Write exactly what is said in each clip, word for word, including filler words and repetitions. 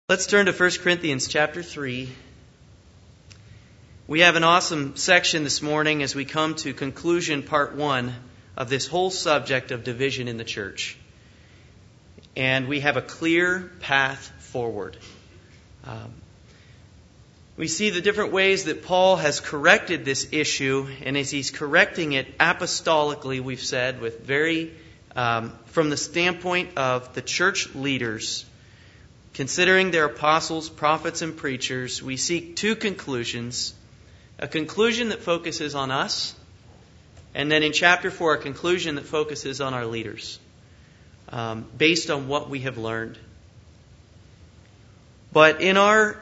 Let's turn to First Corinthians chapter three. We have an awesome section this morning as we come to conclusion part one of this whole subject of division in the church. And we have a clear path forward. Um, we see the different ways that Paul has corrected this issue, and as he's correcting it apostolically, we've said, with very, um, from the standpoint of the church leaders, considering their apostles, prophets, and preachers, we seek two conclusions. A conclusion that focuses on us, and then in chapter four, a conclusion that focuses on our leaders, um, based on what we have learned. But in our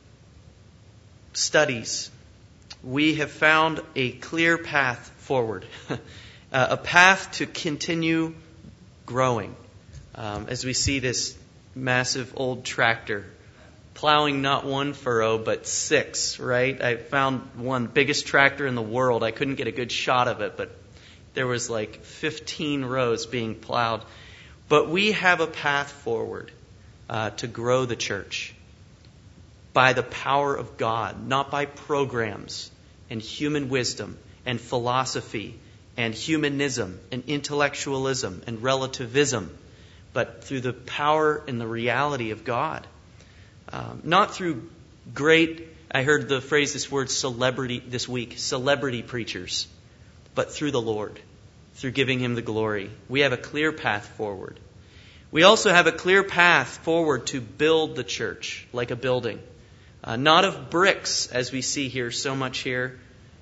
studies, we have found a clear path forward, a path to continue growing, um, as we see this massive old tractor plowing not one furrow but six, right? I found one biggest tractor in the world. I couldn't get a good shot of it, but there was like fifteen rows being plowed. But we have a path forward uh, to grow the church by the power of God, not by programs and human wisdom and philosophy and humanism and intellectualism and relativism, but through the power and the reality of God. Um, not through great, I heard the phrase, this word celebrity this week, celebrity preachers, but through the Lord, through giving Him the glory. We have a clear path forward. We also have a clear path forward to build the church like a building. Uh, not of bricks, as we see here so much here,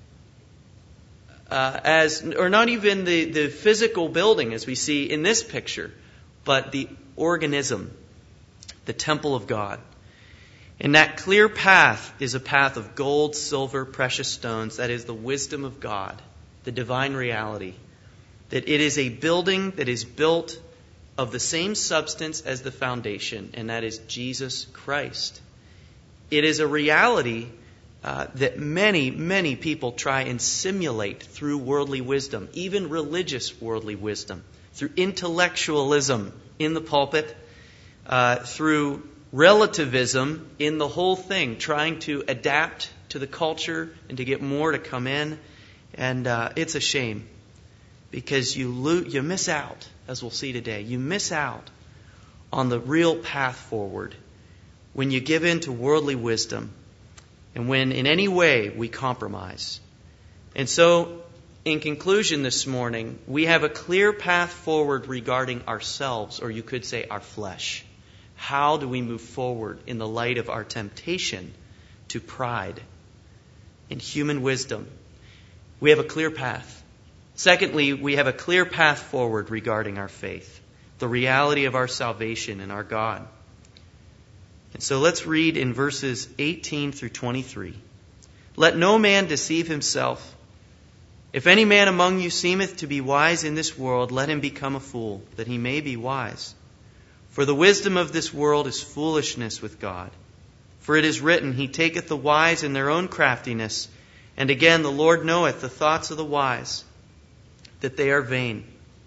uh, as or not even the, the physical building as we see in this picture, but the organism, the temple of God. And that clear path is a path of gold, silver, precious stones. That is the wisdom of God, the divine reality. That it is a building that is built of the same substance as the foundation, and that is Jesus Christ. It is a reality uh, that many, many people try and simulate through worldly wisdom, even religious worldly wisdom, through intellectualism in the pulpit, uh, through relativism in the whole thing, trying to adapt to the culture and to get more to come in. And uh, it's a shame because you lo- you miss out, as we'll see today. You miss out on the real path forward when you give in to worldly wisdom and when in any way we compromise. And so, in conclusion this morning, we have a clear path forward regarding ourselves, or you could say our flesh. How do we move forward in the light of our temptation to pride and human wisdom? We have a clear path. Secondly, we have a clear path forward regarding our faith, the reality of our salvation in our God. And so let's read in verses eighteen through twenty-three. Let no man deceive himself. If any man among you seemeth to be wise in this world, let him become a fool, that he may be wise. For the wisdom of this world is foolishness with God. For it is written, He taketh the wise in their own craftiness. And again, the Lord knoweth the thoughts of the wise, that they are vain.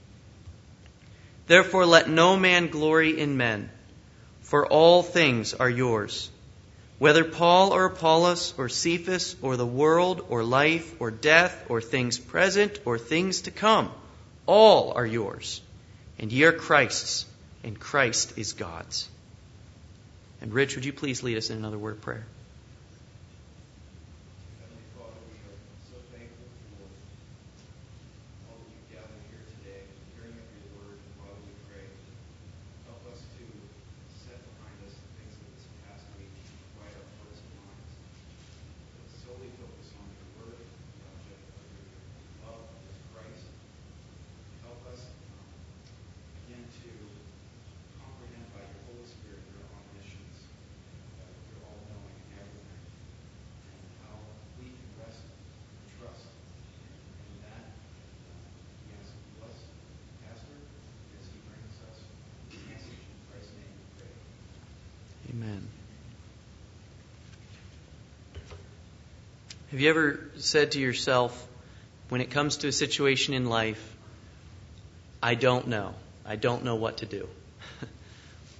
Therefore let no man glory in men, for all things are yours. Whether Paul or Apollos or Cephas or the world or life or death or things present or things to come, all are yours. And ye are Christ's, and Christ is God's. And Rich, would you please lead us in another word of prayer? Heavenly Father, we are so thankful for all that you've gathered here today, hearing of your word, and Father, we pray. Help us to set behind us the things of this past week, quiet our hearts and minds, but solely focus on your word, the object of your love is Christ. Help us um, again to comprehend by your Holy Spirit your omniscience, uh, your all-knowing and everything, and how we can rest and trust in that. Uh, we ask you bless Pastor as he brings us the message. In Christ's name we pray. Amen. Have you ever said to yourself, when it comes to a situation in life, I don't know. I don't know what to do.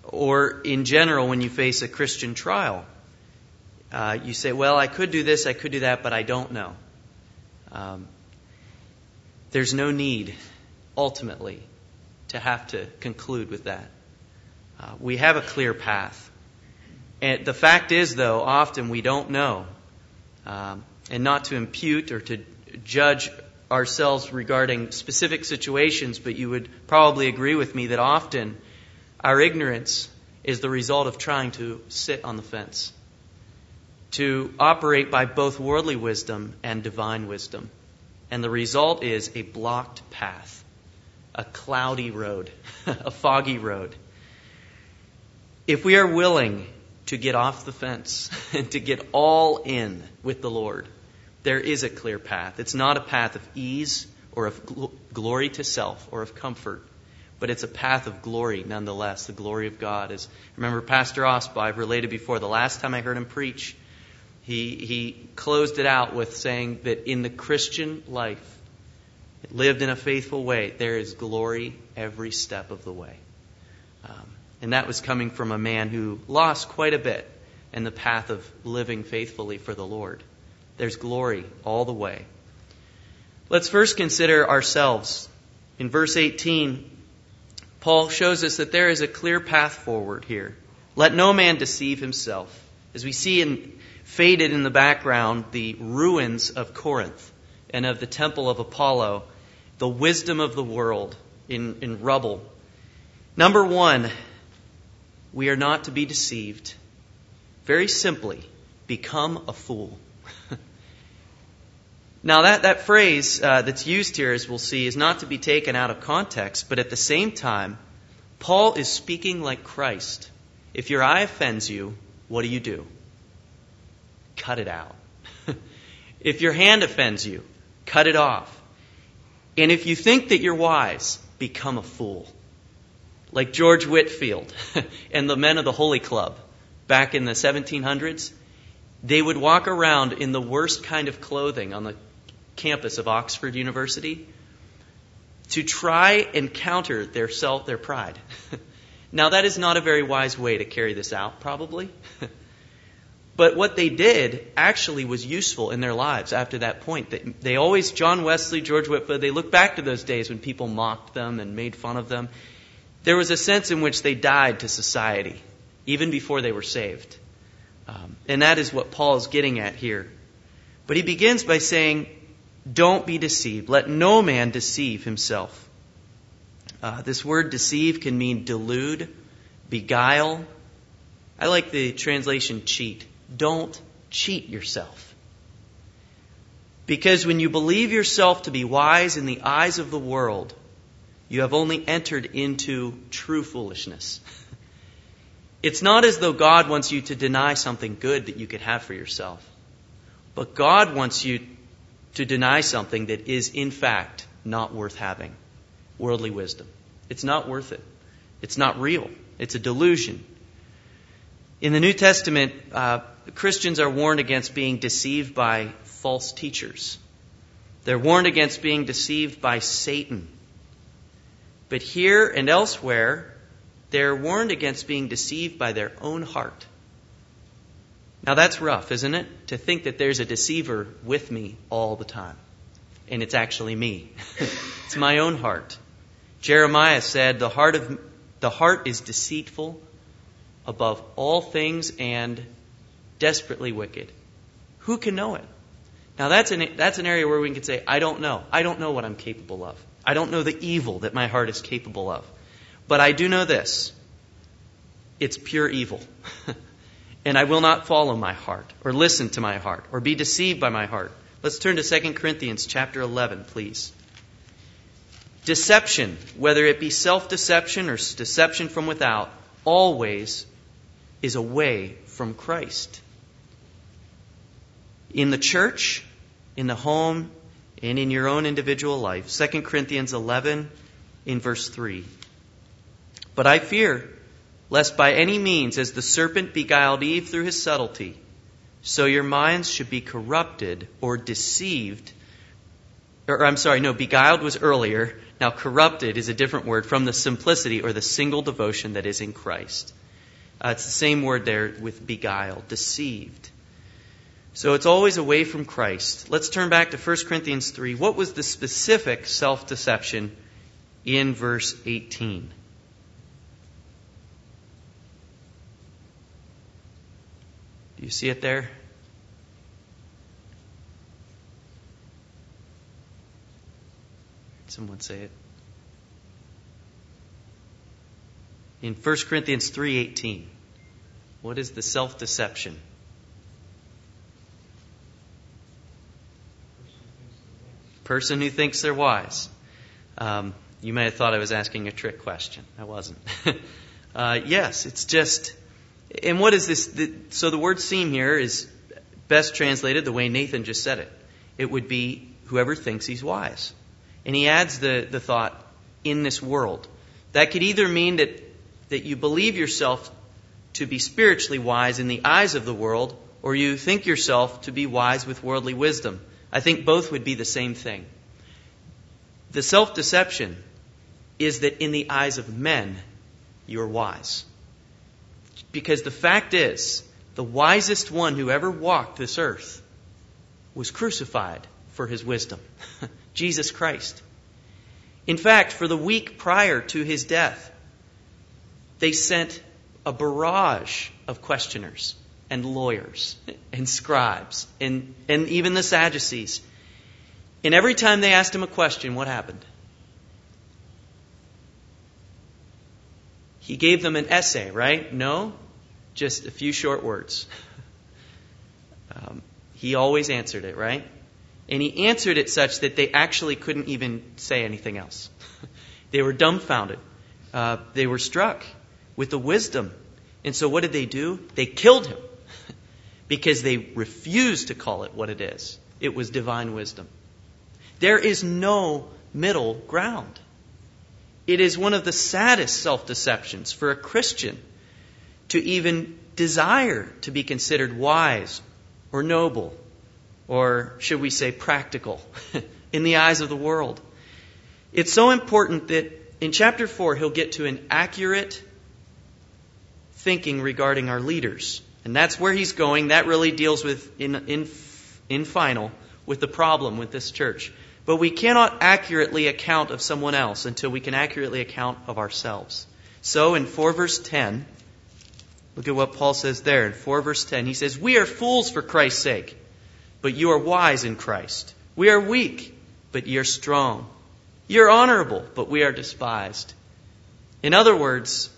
Or in general, when you face a Christian trial, uh, you say, well, I could do this, I could do that, but I don't know. Um, there's no need, ultimately, to have to conclude with that. Uh, we have a clear path. And the fact is, though, often we don't know. Um, and not to impute or to judge ourselves regarding specific situations, but you would probably agree with me that often our ignorance is the result of trying to sit on the fence, to operate by both worldly wisdom and divine wisdom. And the result is a blocked path, a cloudy road, a foggy road. If we are willing to get off the fence and to get all in with the Lord, there is a clear path. It's not a path of ease or of gl- glory to self or of comfort, but it's a path of glory nonetheless, the glory of God. As remember Pastor Osba, I've related before, the last time I heard him preach, he, he closed it out with saying that in the Christian life, lived in a faithful way, there is glory every step of the way. Um, and that was coming from a man who lost quite a bit in the path of living faithfully for the Lord. There's glory all the way. Let's first consider ourselves. In verse eighteen, Paul shows us that there is a clear path forward here. Let no man deceive himself. As we see in, faded in the background, the ruins of Corinth and of the temple of Apollo, the wisdom of the world in, in rubble. Number one, we are not to be deceived. Very simply, become a fool. Now that, that phrase uh, that's used here, as we'll see, is not to be taken out of context, but at the same time, Paul is speaking like Christ. If your eye offends you, what do you do? Cut it out. If your hand offends you, cut it off. And if you think that you're wise, become a fool. Like George Whitefield and the men of the Holy Club back in the seventeen hundreds, they would walk around in the worst kind of clothing on the campus of Oxford University to try and counter their self, their pride. Now that is not a very wise way to carry this out, probably. But what they did actually was useful in their lives after that point. They, they always, John Wesley, George Whitefield, they look back to those days when people mocked them and made fun of them. There was a sense in which they died to society, even before they were saved. Um, and that is what Paul is getting at here. But he begins by saying, don't be deceived. Let no man deceive himself. Uh, this word deceive can mean delude, beguile. I like the translation cheat. Don't cheat yourself. Because when you believe yourself to be wise in the eyes of the world, you have only entered into true foolishness. It's not as though God wants you to deny something good that you could have for yourself. But God wants you to deny something that is, in fact, not worth having. Worldly wisdom. It's not worth it. It's not real. It's a delusion. In the New Testament, uh, Christians are warned against being deceived by false teachers. They're warned against being deceived by Satan. But here and elsewhere, they're warned against being deceived by their own heart. Now that's rough, isn't it? To think that there's a deceiver with me all the time. And it's actually me. It's my own heart. Jeremiah said, the heart of the heart is deceitful above all things and desperately wicked. Who can know it? Now that's an, that's an area where we can say, I don't know. I don't know what I'm capable of. I don't know the evil that my heart is capable of. But I do know this. It's pure evil. And I will not follow my heart or listen to my heart or be deceived by my heart. Let's turn to Second Corinthians chapter eleven, please. Deception, whether it be self-deception or deception from without, always is away from Christ. In the church, in the home, and in your own individual life. Second Corinthians eleven in verse three. But I fear, lest by any means, as the serpent beguiled Eve through his subtlety, so your minds should be corrupted or deceived. Or I'm sorry, no, beguiled was earlier. Now corrupted is a different word, from the simplicity or the single devotion that is in Christ. Uh, it's the same word there with beguiled, deceived. So it's always away from Christ. Let's turn back to First Corinthians three. What was the specific self-deception in verse eighteen? Do you see it there? Someone say it. In First Corinthians three eighteen, what is the self-deception? Person who thinks they're wise. Um, you may have thought I was asking a trick question. I wasn't. uh, yes, it's just... And what is this? The, so the word seem here is best translated the way Nathan just said it. It would be whoever thinks he's wise. And he adds the, the thought, in this world. That could either mean that, that you believe yourself to be spiritually wise in the eyes of the world, or you think yourself to be wise with worldly wisdom. I think both would be the same thing. The self-deception is that in the eyes of men, you're wise. Because the fact is, the wisest one who ever walked this earth was crucified for his wisdom. Jesus Christ. In fact, for the week prior to his death, they sent a barrage of questioners and lawyers and scribes and, and even the Sadducees. And every time they asked him a question, what happened? He gave them an essay, right? No, just a few short words. Um, he always answered it, right? And he answered it such that they actually couldn't even say anything else. They were dumbfounded. Uh, they were struck with the wisdom. And so what did they do? They killed him because they refused to call it what it is. It was divine wisdom. There is no middle ground. It is one of the saddest self-deceptions for a Christian to even desire to be considered wise or noble, or should we say practical, in the eyes of the world. It's so important that in chapter four he'll get to an accurate thinking regarding our leaders. And that's where he's going. That really deals with, in, in, in final, with the problem with this church. But we cannot accurately account of someone else until we can accurately account of ourselves. So in four verse ten, look at what Paul says there. In four verse ten, he says, "We are fools for Christ's sake, but you are wise in Christ. We are weak, but ye are strong. Ye are honorable, but we are despised." In other words,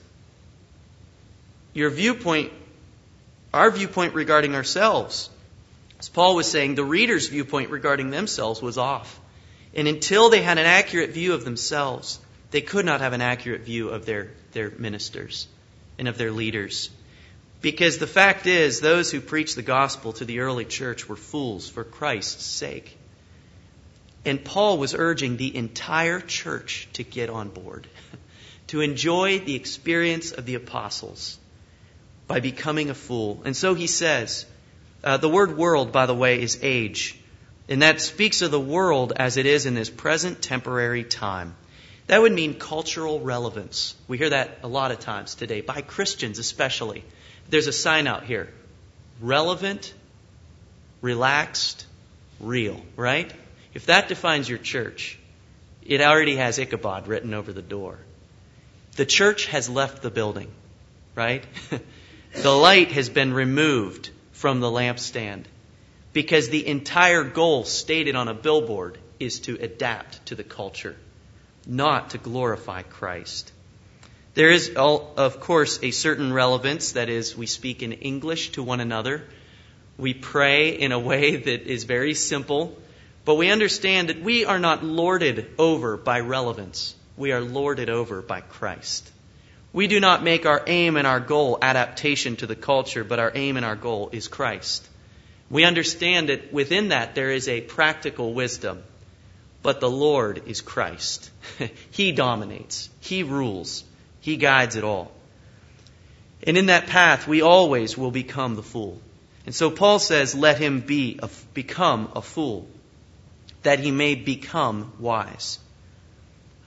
your viewpoint, our viewpoint regarding ourselves, as Paul was saying, the reader's viewpoint regarding themselves was off. And until they had an accurate view of themselves, they could not have an accurate view of their, their ministers and of their leaders. Because the fact is, those who preached the gospel to the early church were fools for Christ's sake. And Paul was urging the entire church to get on board, to enjoy the experience of the apostles by becoming a fool. And so he says, uh, the word world, by the way, is age. And that speaks of the world as it is in this present temporary time. That would mean cultural relevance. We hear that a lot of times today, by Christians especially. There's a sign out here. Relevant, relaxed, real, right? If that defines your church, it already has Ichabod written over the door. The church has left the building, right? The light has been removed from the lampstand. Because the entire goal stated on a billboard is to adapt to the culture, not to glorify Christ. There is, of course, a certain relevance. That is, we speak in English to one another. We pray in a way that is very simple. But we understand that we are not lorded over by relevance. We are lorded over by Christ. We do not make our aim and our goal adaptation to the culture, but our aim and our goal is Christ. We understand that within that there is a practical wisdom, but the Lord is Christ. He dominates. He rules. He guides it all. And in that path, we always will become the fool. And so Paul says, let him be a, become a fool, that he may become wise.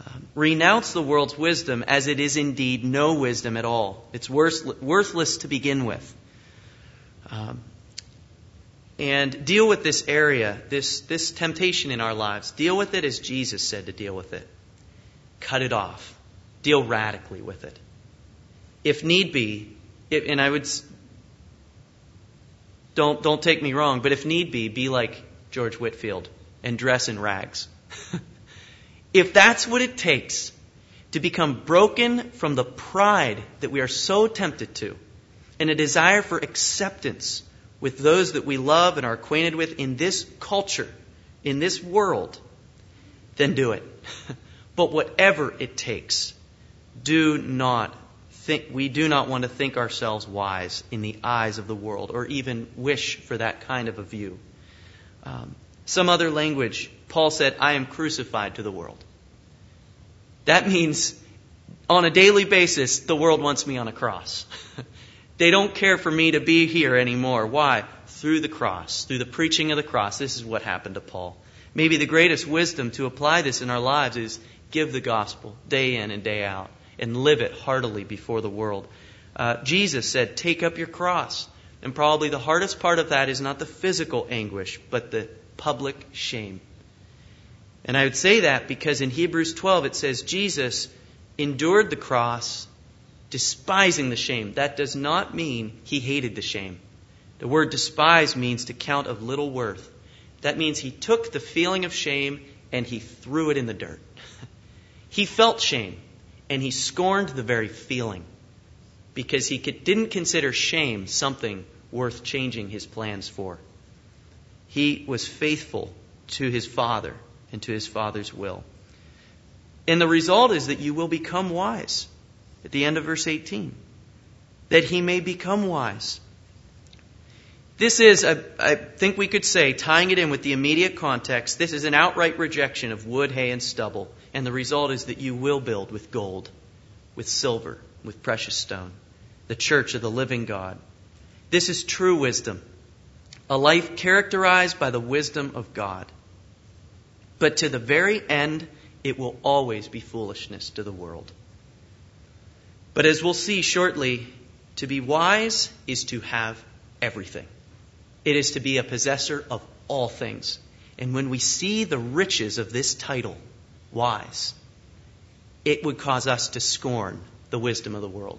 Um, renounce the world's wisdom, as it is indeed no wisdom at all. It's worth, worthless to begin with. Um, and deal with this area, this, this temptation in our lives. Deal with it as Jesus said to deal with it. Cut it off. Deal radically with it. If need be, if, and I would, don't, don't take me wrong, but if need be, be like George Whitefield and dress in rags. If that's what it takes to become broken from the pride that we are so tempted to, and a desire for acceptance with those that we love and are acquainted with in this culture, in this world, then do it. But whatever it takes, do not think, we do not want to think ourselves wise in the eyes of the world, or even wish for that kind of a view. Um, some other language, Paul said, I am crucified to the world. That means on a daily basis, the world wants me on a cross. They don't care for me to be here anymore. Why? Through the cross, through the preaching of the cross. This is what happened to Paul. Maybe the greatest wisdom to apply this in our lives is give the gospel day in and day out and live it heartily before the world. Uh, Jesus said, take up your cross. And probably the hardest part of that is not the physical anguish, but the public shame. And I would say that because in Hebrews twelve it says Jesus endured the cross, despising the shame. That does not mean he hated the shame. The word despise means to count of little worth. That means he took the feeling of shame and he threw it in the dirt. He felt shame and he scorned the very feeling because he could, didn't consider shame something worth changing his plans for. He was faithful to his Father and to his Father's will. And the result is that you will become wise. At the end of verse eighteen. That he may become wise. This is, I, I think we could say, tying it in with the immediate context, this is an outright rejection of wood, hay, and stubble. And the result is that you will build with gold, with silver, with precious stone. The church of the living God. This is true wisdom. A life characterized by the wisdom of God. But to the very end, it will always be foolishness to the world. But as we'll see shortly, to be wise is to have everything. It is to be a possessor of all things. And when we see the riches of this title, wise, it would cause us to scorn the wisdom of the world.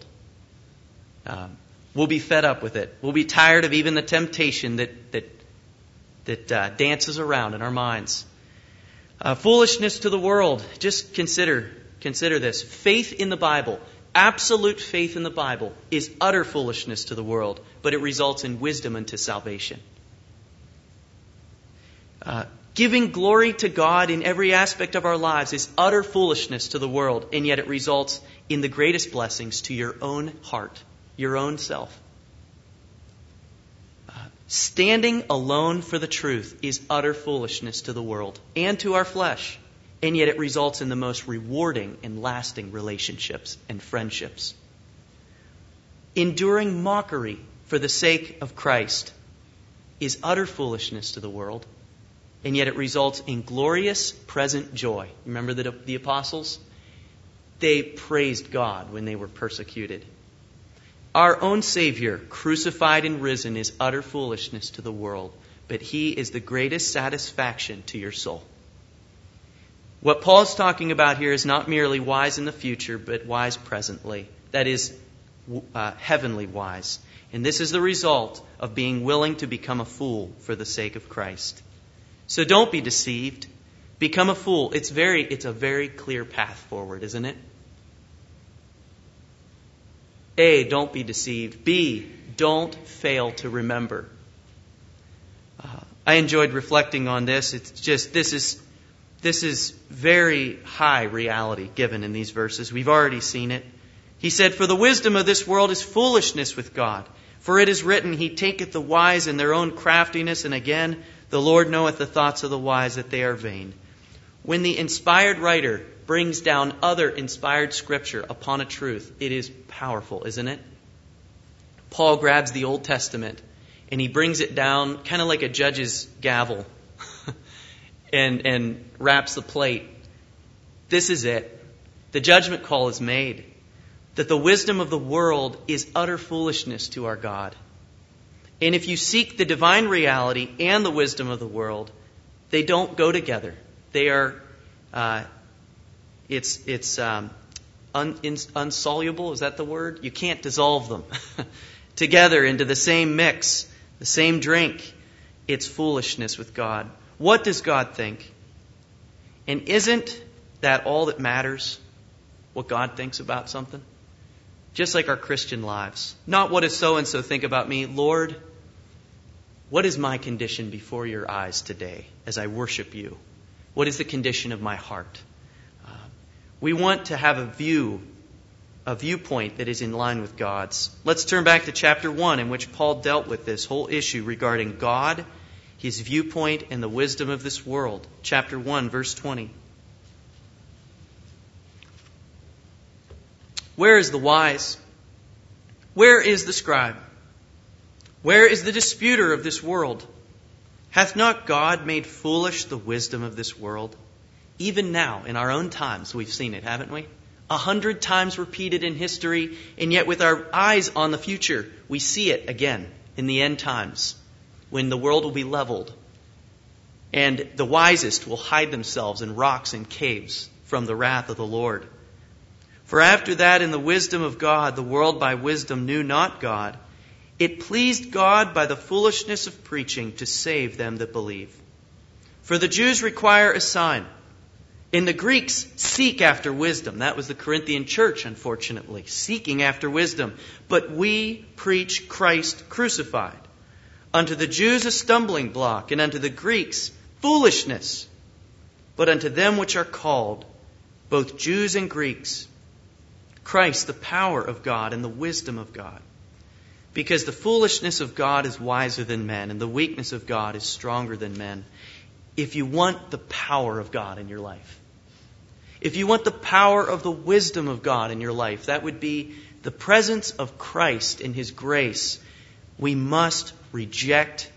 Um, we'll be fed up with it. We'll be tired of even the temptation that that that uh, dances around in our minds. Uh, foolishness to the world. Just consider consider this. Faith in the Bible. Absolute faith in the Bible is utter foolishness to the world, but it results in wisdom unto salvation. Uh, giving glory to God in every aspect of our lives is utter foolishness to the world, and yet it results in the greatest blessings to your own heart, your own self. Uh, standing alone for the truth is utter foolishness to the world and to our flesh. And yet it results in the most rewarding and lasting relationships and friendships. Enduring mockery for the sake of Christ is utter foolishness to the world. And yet it results in glorious present joy. Remember the, the apostles? They praised God when they were persecuted. Our own Savior, crucified and risen, is utter foolishness to the world. But He is the greatest satisfaction to your soul. What Paul is talking about here is not merely wise in the future, but wise presently. That is, uh, heavenly wise. And this is the result of being willing to become a fool for the sake of Christ. So don't be deceived. Become a fool. It's very, it's a very clear path forward, isn't it? A, don't be deceived. B, don't fail to remember. Uh, I enjoyed reflecting on this. It's just, this is... This is very high reality given in these verses. We've already seen it. He said, for the wisdom of this world is foolishness with God. For it is written, He taketh the wise in their own craftiness. And again, the Lord knoweth the thoughts of the wise, that they are vain. When the inspired writer brings down other inspired scripture upon a truth, it is powerful, isn't it? Paul grabs the Old Testament and he brings it down kind of like a judge's gavel. And, and wraps the plate This is it. The judgment call is made. That the wisdom of the world is utter foolishness to our God. And if you seek the divine reality and the wisdom of the world, they don't go together. They are, uh, it's it's um, un, in, unsoluble. Is that the word? You can't dissolve them together into the same mix, the same drink. It's foolishness with God. What does God think? And isn't that all that matters? What God thinks about something? Just like our Christian lives. Not what does so-and-so think about me. Lord, what is my condition before your eyes today as I worship you? What is the condition of my heart? Uh, we want to have a view, a viewpoint that is in line with God's. Let's turn back to chapter one, in which Paul dealt with this whole issue regarding God, his viewpoint, and the wisdom of this world. Chapter one, verse twenty. Where is the wise? Where is the scribe? Where is the disputer of this world? Hath not God made foolish the wisdom of this world? Even now, in our own times, we've seen it, haven't we? A hundred times repeated in history, and yet with our eyes on the future, we see it again in the end times, when the world will be leveled, and the wisest will hide themselves in rocks and caves from the wrath of the Lord. For after that, in the wisdom of God, the world by wisdom knew not God. It pleased God by the foolishness of preaching to save them that believe. For the Jews require a sign, and the Greeks seek after wisdom. That was the Corinthian church, unfortunately, seeking after wisdom. But we preach Christ crucified. Unto the Jews a stumbling block, and unto the Greeks foolishness. But unto them which are called, both Jews and Greeks, Christ, the power of God and the wisdom of God. Because the foolishness of God is wiser than men, and the weakness of God is stronger than men. If you want the power of God in your life, if you want the power of the wisdom of God in your life, that would be the presence of Christ in His grace. We must reject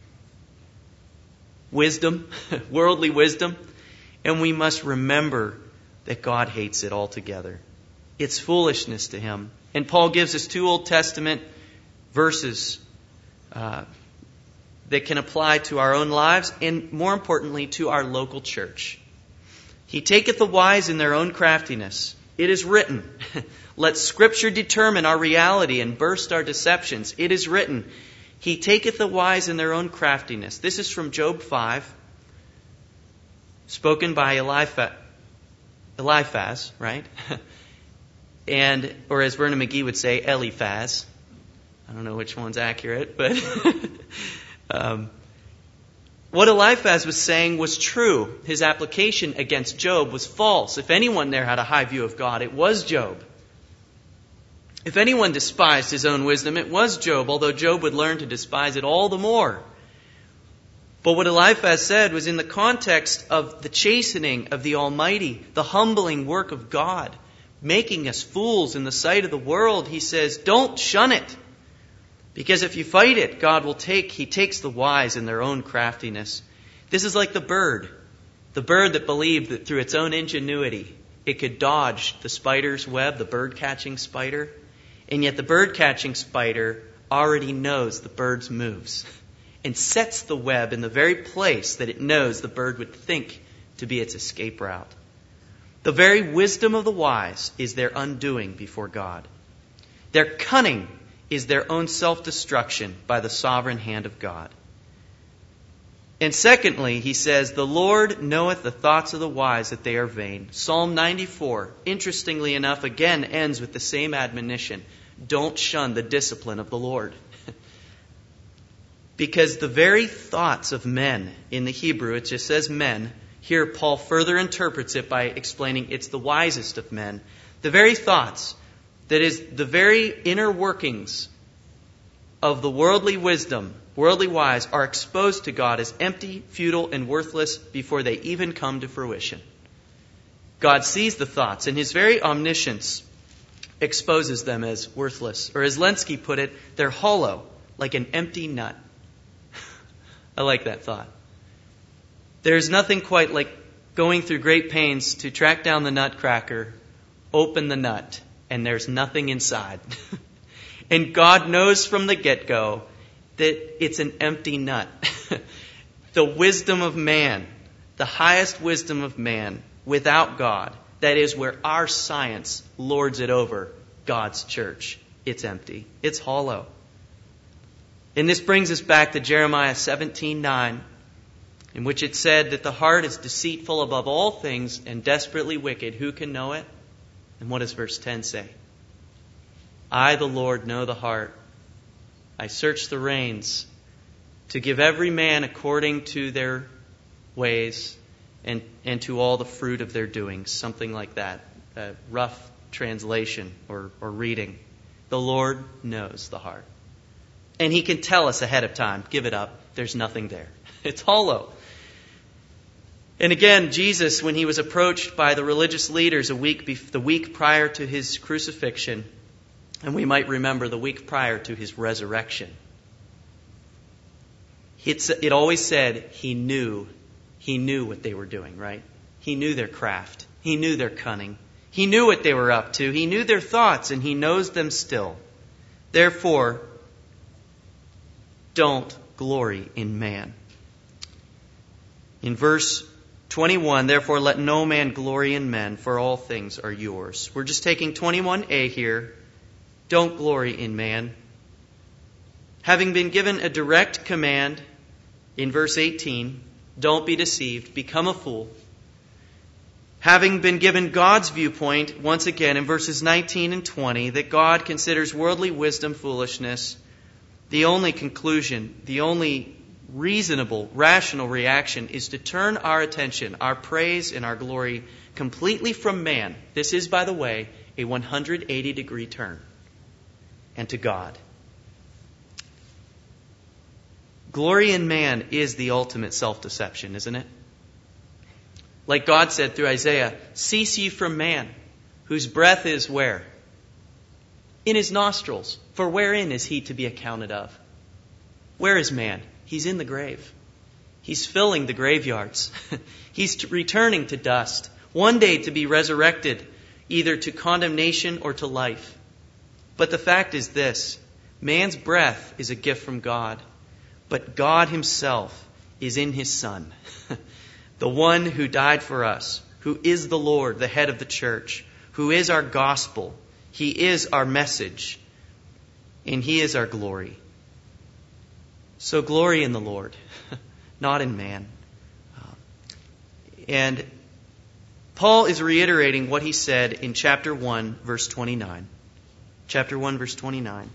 wisdom, worldly wisdom, and we must remember that God hates it altogether. It's foolishness to Him. And Paul gives us two Old Testament verses uh, that can apply to our own lives and, more importantly, to our local church. He taketh the wise in their own craftiness. It is written, let Scripture determine our reality and burst our deceptions. It is written, He taketh the wise in their own craftiness. This is from Job five, spoken by Eliphaz, Eliphaz, right? And, or as Vernon McGee would say, Eliphaz. I don't know which one's accurate, but um, what Eliphaz was saying was true. His application against Job was false. If anyone there had a high view of God, it was Job. If anyone despised his own wisdom, it was Job, although Job would learn to despise it all the more. But what Eliphaz said was in the context of the chastening of the Almighty, the humbling work of God, making us fools in the sight of the world. He says, don't shun it. Because if you fight it, God will take, He takes the wise in their own craftiness. This is like the bird. The bird that believed that through its own ingenuity, it could dodge the spider's web, the bird-catching spider. And yet the bird-catching spider already knows the bird's moves and sets the web in the very place that it knows the bird would think to be its escape route. The very wisdom of the wise is their undoing before God. Their cunning is their own self-destruction by the sovereign hand of God. And secondly, he says, the Lord knoweth the thoughts of the wise, that they are vain. Psalm ninety-four, interestingly enough, again ends with the same admonition. Don't shun the discipline of the Lord. Because the very thoughts of men, in the Hebrew, it just says men. Here, Paul further interprets it by explaining it's the wisest of men. The very thoughts, that is, the very inner workings of the worldly wisdom, worldly wise, are exposed to God as empty, futile, and worthless before they even come to fruition. God sees the thoughts, and His very omniscience exposes them as worthless. Or as Lenski put it, they're hollow, like an empty nut. I like that thought. There's nothing quite like going through great pains to track down the nutcracker, open the nut, and there's nothing inside. And God knows from the get-go that it's an empty nut. The wisdom of man, the highest wisdom of man, without God, that is where our science lords it over God's church. It's empty. It's hollow. And this brings us back to Jeremiah seventeen nine, in which it said that the heart is deceitful above all things and desperately wicked. Who can know it? And what does verse ten say? I, the Lord, know the heart. I search the reins to give every man according to their ways and, and to all the fruit of their doings. Something like that. A rough translation or, or reading. The Lord knows the heart. And He can tell us ahead of time, give it up. There's nothing there. It's hollow. And again, Jesus, when He was approached by the religious leaders a week bef- the week prior to His crucifixion, and we might remember the week prior to His resurrection, it's, it always said He knew, He knew what they were doing, right? He knew their craft. He knew their cunning. He knew what they were up to. He knew their thoughts, and He knows them still. Therefore, don't glory in man. In verse twenty-one, therefore let no man glory in men, for all things are yours. We're just taking twenty-one a here. Don't glory in man. Having been given a direct command in verse eighteen, don't be deceived, become a fool. Having been given God's viewpoint, once again in verses nineteen and twenty, that God considers worldly wisdom foolishness, the only conclusion, the only reasonable, rational reaction is to turn our attention, our praise and our glory completely from man. This is, by the way, a one hundred eighty degree turn. And to God. Glory in man is the ultimate self-deception, isn't it? Like God said through Isaiah, cease ye from man, whose breath is where? In his nostrils. For wherein is he to be accounted of? Where is man? He's in the grave. He's filling the graveyards. He's returning to dust. One day to be resurrected, either to condemnation or to life. But the fact is this, man's breath is a gift from God, but God Himself is in His Son, the one who died for us, who is the Lord, the head of the church, who is our gospel. He is our message, and He is our glory. So glory in the Lord, not in man. And Paul is reiterating what he said in chapter one, verse twenty-nine. Chapter one, verse twenty-nine.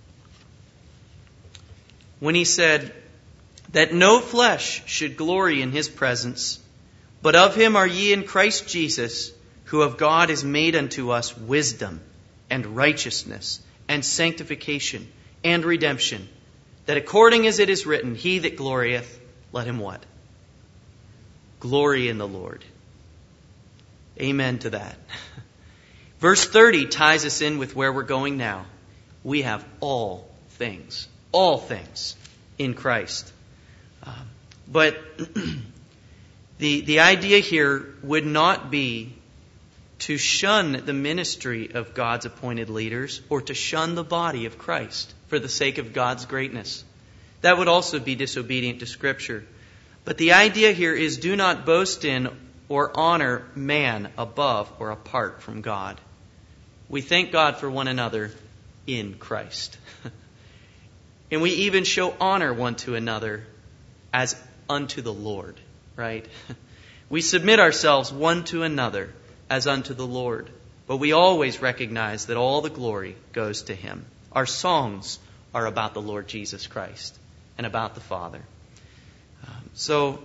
When he said that no flesh should glory in His presence, but of Him are ye in Christ Jesus, who of God is made unto us wisdom and righteousness and sanctification and redemption, that according as it is written, He that glorieth, let him what? Glory in the Lord. Amen to that. Verse thirty ties us in with where we're going now. We have all things, all things in Christ. Um, but the, the idea here would not be to shun the ministry of God's appointed leaders or to shun the body of Christ for the sake of God's greatness. That would also be disobedient to Scripture. But the idea here is do not boast in or honor man above or apart from God. We thank God for one another in Christ. And we even show honor one to another as unto the Lord, right? We submit ourselves one to another as unto the Lord. But we always recognize that all the glory goes to Him. Our songs are about the Lord Jesus Christ and about the Father. Um, so,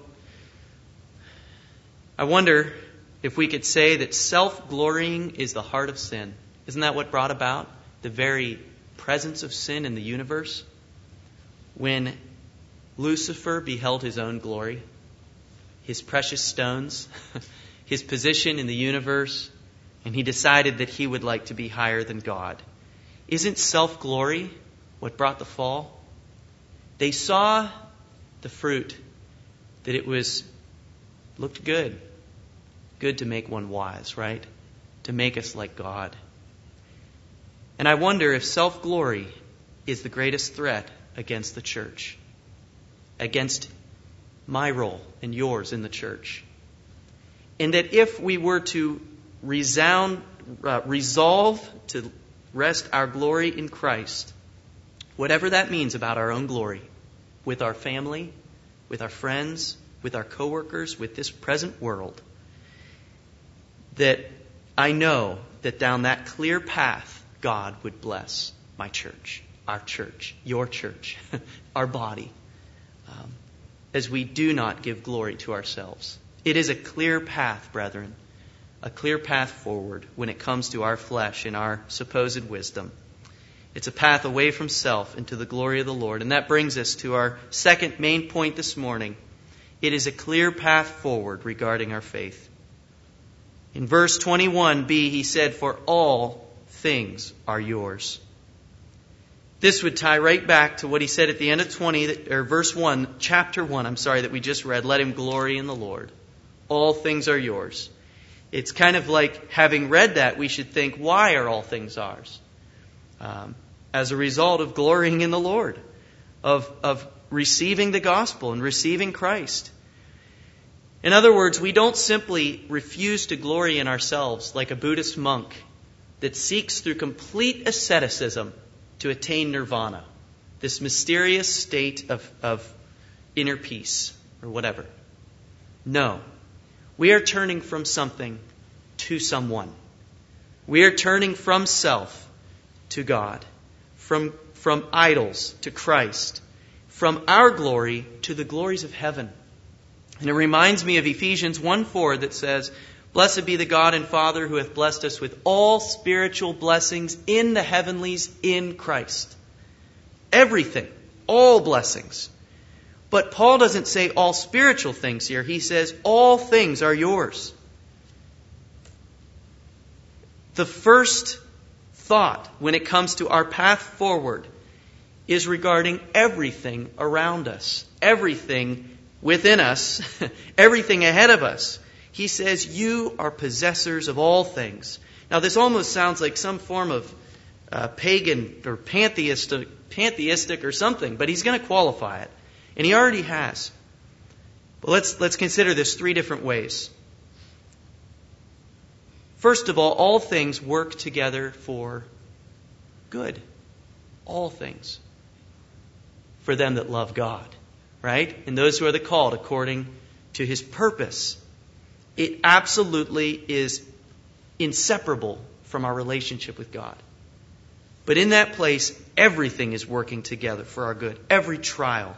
I wonder if we could say that self-glorying is the heart of sin. Isn't that what brought about the very presence of sin in the universe? When Lucifer beheld his own glory, his precious stones, his position in the universe, and he decided that he would like to be higher than God. Isn't self-glory what brought the fall? They saw the fruit, that it was looked good. good to make one wise, right? To make us like God. And I wonder if self-glory is the greatest threat against the church, against my role and yours in the church. And that if we were to resound, uh, resolve to rest our glory in Christ, whatever that means about our own glory, with our family, with our friends, with our coworkers, with this present world, that I know that down that clear path, God would bless my church, our church, your church, our body, um, as we do not give glory to ourselves. It is a clear path, brethren, a clear path forward when it comes to our flesh and our supposed wisdom. It's a path away from self into the glory of the Lord. And that brings us to our second main point this morning. It is a clear path forward regarding our faith. In verse twenty-one b, he said, "For all things are yours." This would tie right back to what he said at the end of twenty, or verse one, chapter one, I'm sorry, that we just read. Let him glory in the Lord. All things are yours. It's kind of like, having read that, we should think, why are all things ours? Um, as a result of glorying in the Lord, of, of receiving the gospel and receiving Christ. In other words, we don't simply refuse to glory in ourselves like a Buddhist monk that seeks through complete asceticism to attain nirvana, this mysterious state of, of inner peace or whatever. No. We are turning from something to someone. We are turning from self to God, from, from idols to Christ, from our glory to the glories of heaven. And it reminds me of Ephesians one four that says, "Blessed be the God and Father who hath blessed us with all spiritual blessings in the heavenlies in Christ." Everything, all blessings. But Paul doesn't say all spiritual things here. He says all things are yours. The first thought when it comes to our path forward is regarding everything around us, everything within us, everything ahead of us. He says, you are possessors of all things. Now, this almost sounds like some form of uh, pagan or pantheistic, pantheistic or something, but he's going to qualify it. And he already has. But let's, let's consider this three different ways. First of all, all things work together for good. All things. For them that love God. Right? And those who are the called according to His purpose. It absolutely is inseparable from our relationship with God. But in that place, everything is working together for our good. Every trial,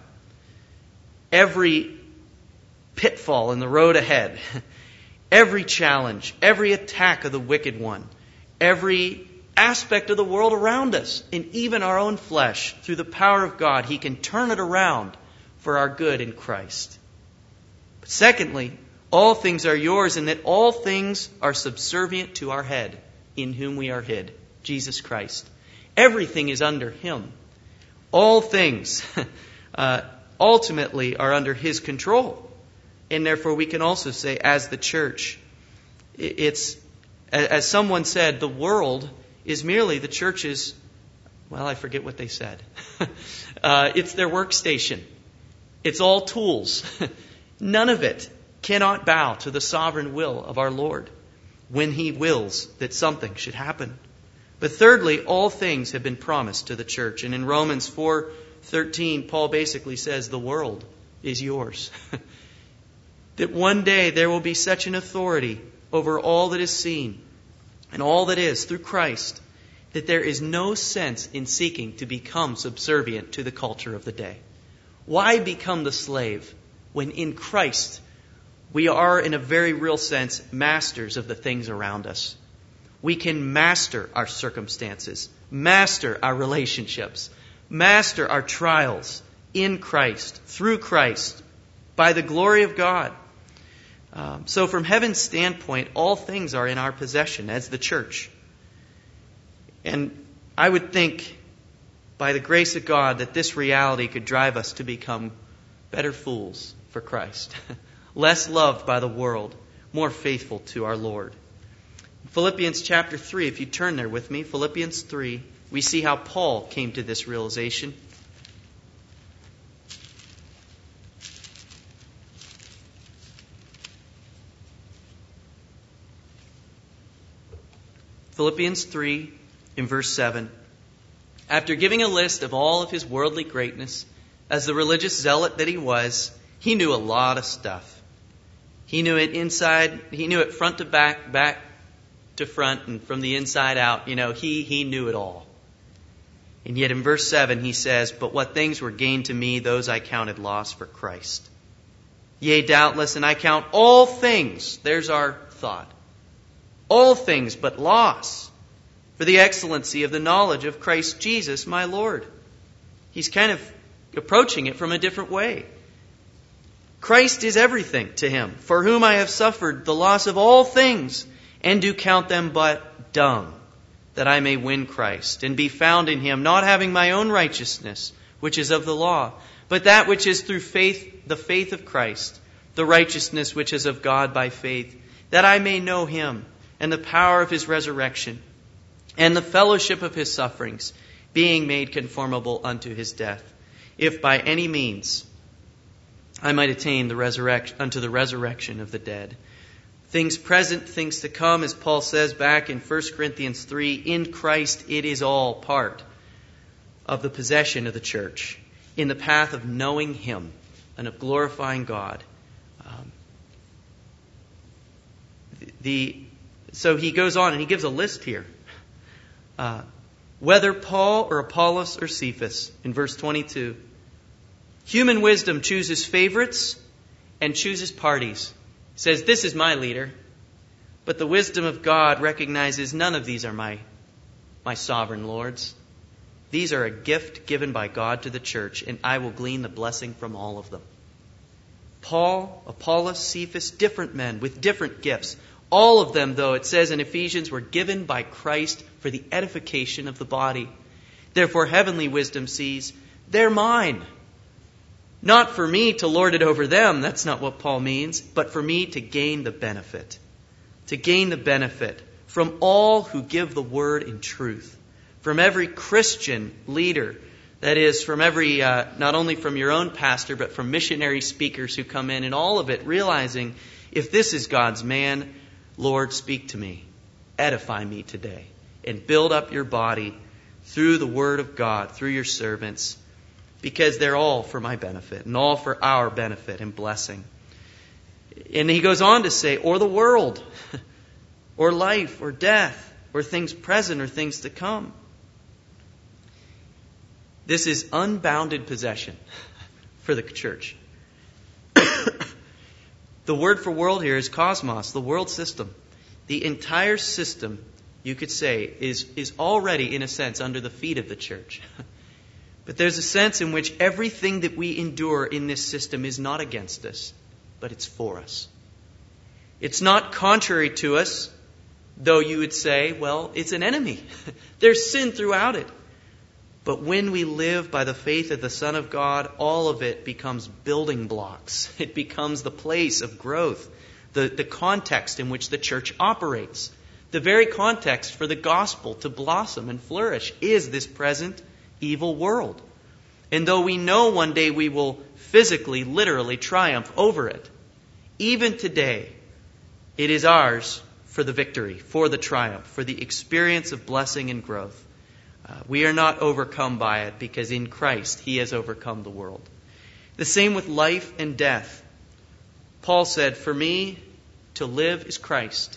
every pitfall in the road ahead, every challenge, every attack of the wicked one, every aspect of the world around us, and even our own flesh, through the power of God, He can turn it around for our good in Christ. But secondly, all things are yours, and that all things are subservient to our head, in whom we are hid, Jesus Christ. Everything is under Him. All things uh, ultimately are under His control. And therefore we can also say, as the church, it's, as someone said, the world is merely the church's, well, I forget what they said. uh, it's their workstation. It's all tools. None of it cannot bow to the sovereign will of our Lord when He wills that something should happen. But thirdly, all things have been promised to the church. And in Romans four thirteen, Paul basically says the world is yours. That one day there will be such an authority over all that is seen and all that is through Christ that there is no sense in seeking to become subservient to the culture of the day. Why become the slave when in Christ we are, in a very real sense, masters of the things around us? We can master our circumstances, master our relationships, master our trials in Christ, through Christ, by the glory of God. Um, so from heaven's standpoint, all things are in our possession as the church. And I would think, by the grace of God, that this reality could drive us to become better fools for Christ. Less loved by the world, more faithful to our Lord. Philippians chapter three, if you turn there with me, Philippians three, we see how Paul came to this realization. Philippians three, in verse seven. After giving a list of all of his worldly greatness, as the religious zealot that he was, he knew a lot of stuff. He knew it inside, he knew it front to back, back to front, and from the inside out. You know, he, he knew it all. And yet in verse seven he says, "But what things were gained to me, those I counted loss for Christ. Yea, doubtless, and I count all things," there's our thought, "all things but loss, for the excellency of the knowledge of Christ Jesus my Lord." He's kind of approaching it from a different way. Christ is everything to him, "for whom I have suffered the loss of all things, and do count them but dung, that I may win Christ, and be found in him, not having my own righteousness, which is of the law, but that which is through faith, the faith of Christ, the righteousness which is of God by faith, that I may know him, and the power of his resurrection, and the fellowship of his sufferings, being made conformable unto his death, if by any means I might attain the resurrection unto the resurrection of the dead." Things present, things to come, as Paul says back in First Corinthians three, in Christ it is all part of the possession of the church, in the path of knowing him and of glorifying God. Um, the So he goes on and he gives a list here. Uh, whether Paul or Apollos or Cephas, in verse twenty-two, human wisdom chooses favorites and chooses parties. Says, "This is my leader." But the wisdom of God recognizes none of these are my, my sovereign lords. These are a gift given by God to the church, and I will glean the blessing from all of them. Paul, Apollos, Cephas, different men with different gifts. All of them, though, it says in Ephesians, were given by Christ for the edification of the body. Therefore, heavenly wisdom sees, they're mine. Not for me to lord it over them, that's not what Paul means, but for me to gain the benefit. To gain the benefit from all who give the word in truth. From every Christian leader, that is, from every, uh, not only from your own pastor, but from missionary speakers who come in, and all of it realizing, if this is God's man, Lord, speak to me, edify me today, and build up your body through the word of God, through your servants, because they're all for my benefit and all for our benefit and blessing. And he goes on to say, or the world, or life, or death, or things present, or things to come. This is unbounded possession for the church. The word for world here is cosmos, the world system. The entire system, you could say, is, is already, in a sense, under the feet of the church. But there's a sense in which everything that we endure in this system is not against us, but it's for us. It's not contrary to us, though you would say, well, it's an enemy. There's sin throughout it. But when we live by the faith of the Son of God, all of it becomes building blocks. It becomes the place of growth, the, the context in which the church operates. The very context for the gospel to blossom and flourish is this present evil world. And though we know one day we will physically, literally triumph over it, even today, it is ours for the victory, for the triumph, for the experience of blessing and growth. Uh, we are not overcome by it because in Christ He has overcome the world. The same with life and death. Paul said, for me to live is Christ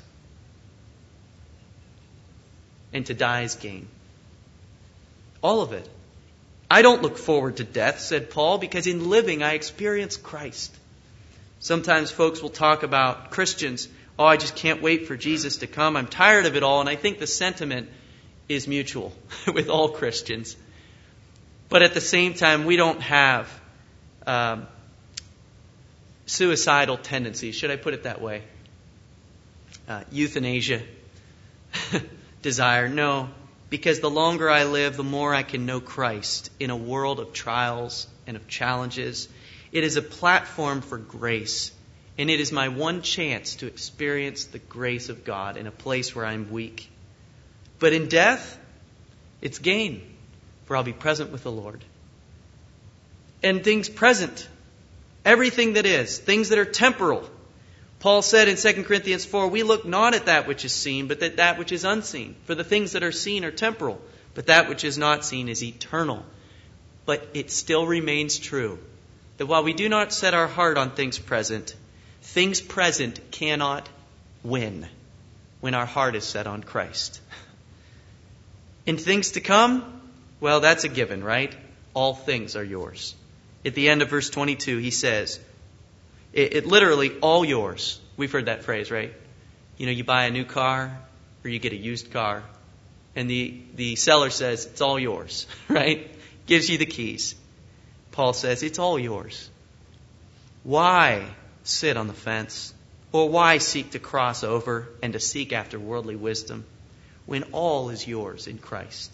and to die is gain. All of it. I don't look forward to death, said Paul, because in living I experience Christ. Sometimes folks will talk about Christians, oh, I just can't wait for Jesus to come. I'm tired of it all. And I think the sentiment is mutual with all Christians. But at the same time, we don't have um, suicidal tendencies, should I put it that way? Uh, euthanasia desire. No, because the longer I live, the more I can know Christ in a world of trials and of challenges. It is a platform for grace And it is my one chance to experience the grace of God in a place where I'm weak. But in death, it's gain, for I'll be present with the Lord. And things present, everything that is, things that are temporal. Paul said in Second Corinthians four, we look not at that which is seen, but at that which is unseen. For the things that are seen are temporal, but that which is not seen is eternal. But it still remains true that while we do not set our heart on things present, things present cannot win when our heart is set on Christ. In things to come, well, that's a given, right? All things are yours. At the end of verse twenty-two, he says, it, it literally, all yours. We've heard that phrase, right? You know, you buy a new car or you get a used car, and the, the seller says, it's all yours, right? Gives you the keys. Paul says, it's all yours. Why sit on the fence? Or why seek to cross over and to seek after worldly wisdom when all is yours in Christ?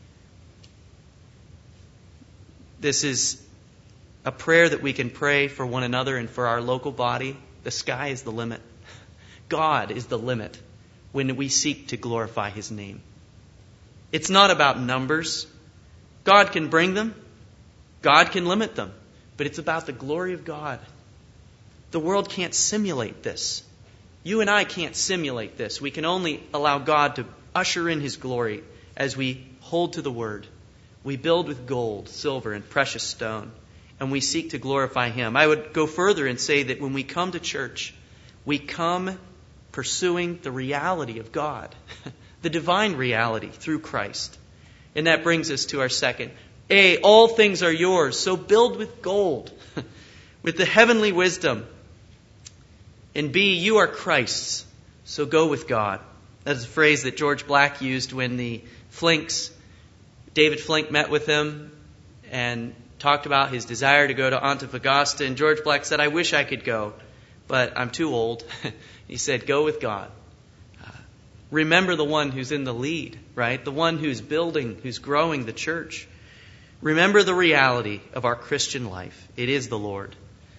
This is a prayer that we can pray for one another and for our local body. The sky is the limit. God is the limit when we seek to glorify His name. It's not about numbers. God can bring them. God can limit them. But it's about the glory of God. The world can't simulate this. You and I can't simulate this. We can only allow God to usher in His glory as we hold to the Word. We build with gold, silver, and precious stone, and we seek to glorify Him. I would go further and say that when we come to church, we come pursuing the reality of God, the divine reality through Christ. And that brings us to our second. A, all things are yours, so build with gold, with the heavenly wisdom. And B, you are Christ's, so go with God. That's a phrase that George Black used when the Flinks, David Flink met with him and talked about his desire to go to Antofagasta. And George Black said, I wish I could go, but I'm too old. He said, go with God. Uh, remember the one who's in the lead, right? The one who's building, who's growing the church. Remember the reality of our Christian life. It is the Lord.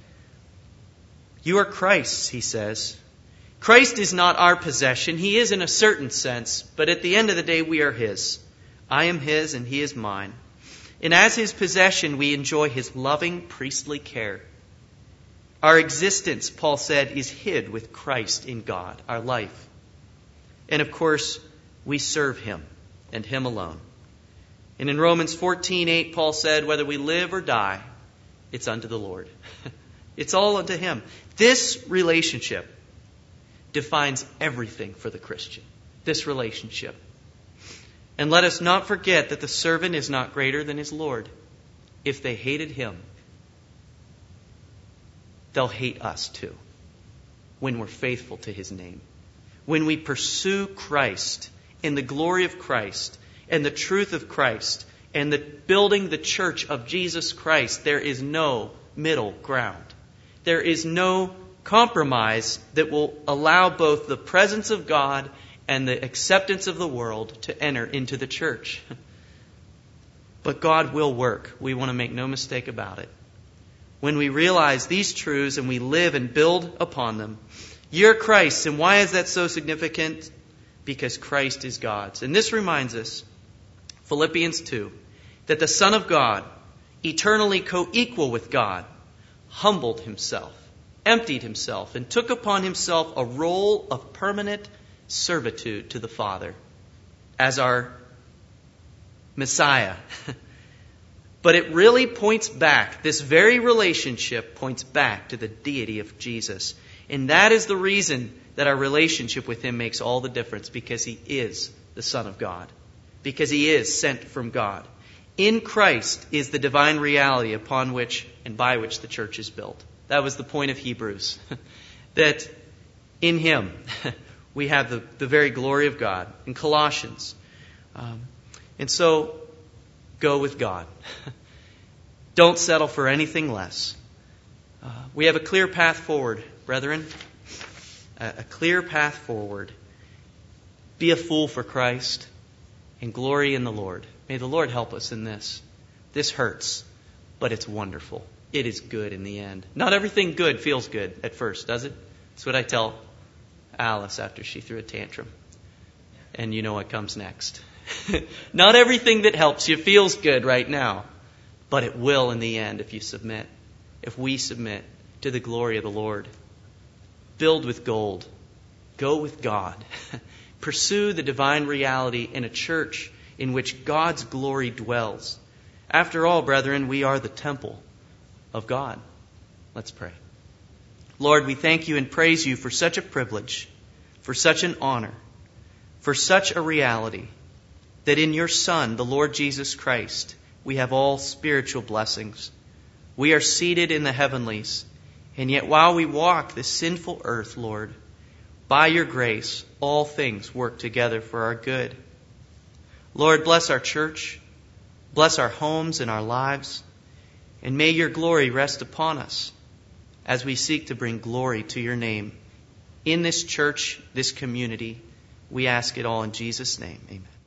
You are Christ's, he says. Christ is not our possession. He is in a certain sense, but at the end of the day, we are His. I am His and He is mine. And as His possession, we enjoy His loving priestly care. Our existence, Paul said, is hid with Christ in God, our life. And of course, we serve Him and Him alone. And in Romans fourteen eight, Paul said, whether we live or die, it's unto the Lord. It's all unto Him. This relationship defines everything for the Christian. This relationship. And let us not forget that the servant is not greater than his Lord. If they hated Him, they'll hate us too. When we're faithful to His name. When we pursue Christ in the glory of Christ and the truth of Christ and the building the church of Jesus Christ, there is no middle ground. There is no compromise that will allow both the presence of God and the acceptance of the world to enter into the church. But God will work. We want to make no mistake about it. When we realize these truths and we live and build upon them, you're Christ's. And why is that so significant? Because Christ is God's. And this reminds us, Philippians two, that the Son of God, eternally co-equal with God, humbled Himself, emptied Himself, and took upon Himself a role of permanent servitude to the Father as our Messiah. But it really points back, this very relationship points back to the deity of Jesus. And that is the reason that our relationship with Him makes all the difference, because He is the Son of God, because He is sent from God. In Christ is the divine reality upon which and by which the church is built. That was the point of Hebrews. That in Him we have the, the very glory of God. In Colossians. Um, and so, go with God. Don't settle for anything less. Uh, we have a clear path forward, brethren. A, a clear path forward. Be a fool for Christ and glory in the Lord. May the Lord help us in this. This hurts. but it's wonderful. It is good in the end. Not everything good feels good at first, does it? That's what I tell Alice after she threw a tantrum. And you know what comes next. Not everything that helps you feels good right now, but it will in the end if you submit. If we submit to the glory of the Lord. Filled with gold. Go with God. Pursue the divine reality in a church in which God's glory dwells. After all, brethren, we are the temple of God. Let's pray. Lord, we thank you and praise you for such a privilege, for such an honor, for such a reality, that in your Son, the Lord Jesus Christ, we have all spiritual blessings. We are seated in the heavenlies, and yet while we walk this sinful earth, Lord, by your grace, all things work together for our good. Lord, bless our church, bless our homes and our lives, and may your glory rest upon us as we seek to bring glory to your name in this church, this community. We ask it all in Jesus' name. Amen.